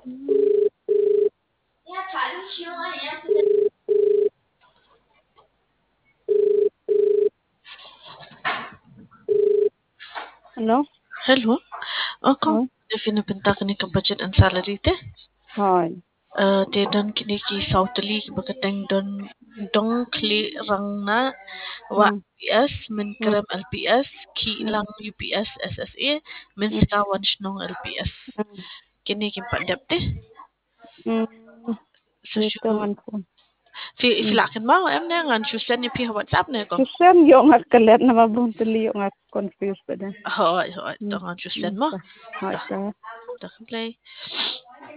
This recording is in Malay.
Hello? Hello. Ako, Oh, pinapinta ka ni ka budget and salary te. hi. Te don kini ki sautali bakateng don dong kli rang na wa Mm, UPS min mm, karam LPS ki mm, lang UPS SSA min mm, sekawan shnong LPS. mm, Kini ki padap te. mm. So Dito shu man po. fi Mm. lakin mo em ne ngan shu send ni pi WhatsApp ne ko. Susan yung akalat na mabuntuli yung confused pa din. Hoy hoy Mm, to ngan shu mm, send mo. hi, To sir. to play.